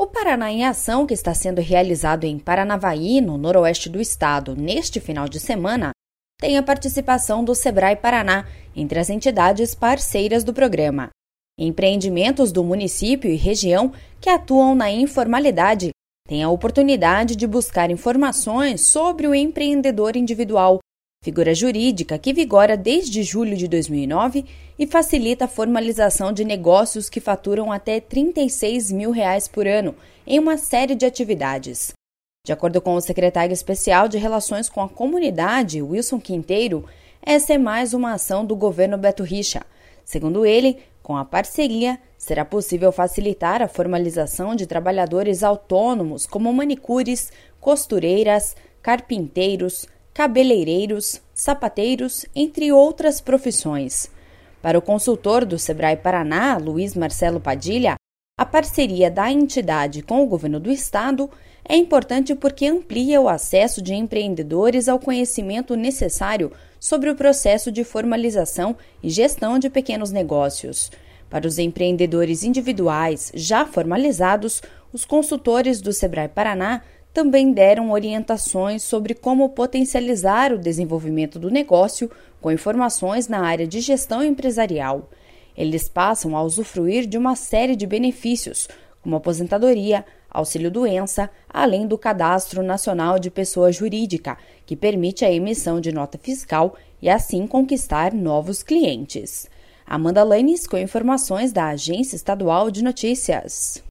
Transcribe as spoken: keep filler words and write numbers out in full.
Paraná em Ação, que está sendo realizado em Paranavaí, no noroeste do estado, neste final de semana, tem a participação do Sebrae Paraná entre as entidades parceiras do programa. Empreendimentos do município e região que atuam na informalidade têm a oportunidade de buscar informações sobre o empreendedor individual, figura jurídica que vigora desde julho de dois mil e nove e facilita a formalização de negócios que faturam até trinta e seis mil reais por ano em uma série de atividades. De acordo com o secretário especial de Relações com a Comunidade, Wilson Quinteiro, essa é mais uma ação do governo Beto Richa. Segundo ele, com a parceria, será possível facilitar a formalização de trabalhadores autônomos como manicures, costureiras, carpinteiros, cabeleireiros, sapateiros, entre outras profissões. Para o consultor do Sebrae Paraná, Luiz Marcelo Padilha, a parceria da entidade com o governo do estado é importante porque amplia o acesso de empreendedores ao conhecimento necessário sobre o processo de formalização e gestão de pequenos negócios. Para os empreendedores individuais já formalizados, os consultores do Sebrae Paraná também deram orientações sobre como potencializar o desenvolvimento do negócio com informações na área de gestão empresarial. Eles passam a usufruir de uma série de benefícios, como aposentadoria, auxílio-doença, além do Cadastro Nacional de Pessoa Jurídica, que permite a emissão de nota fiscal e assim conquistar novos clientes. Amanda Lanes com informações da Agência Estadual de Notícias.